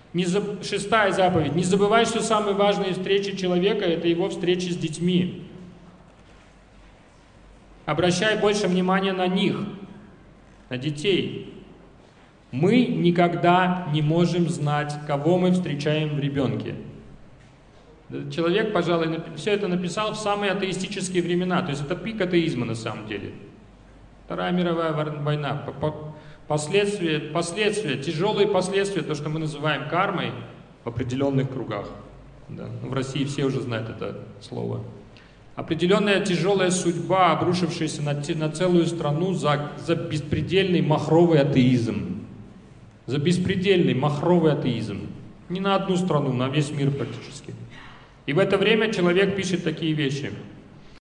Шестая заповедь. Не забывай, что самые важные встречи человека – это его встречи с детьми. Обращай больше внимания на них, на детей. Мы никогда не можем знать, кого мы встречаем в ребенке. Человек, пожалуй, все это написал в самые атеистические времена. То есть это пик атеизма на самом деле. Вторая мировая война. Последствия, тяжелые последствия, то, что мы называем кармой в определенных кругах. Да. В России все уже знают это слово. Определенная тяжелая судьба, обрушившаяся на целую страну за беспредельный махровый атеизм. За беспредельный махровый атеизм. Не на одну страну, на весь мир практически. И в это время человек пишет такие вещи.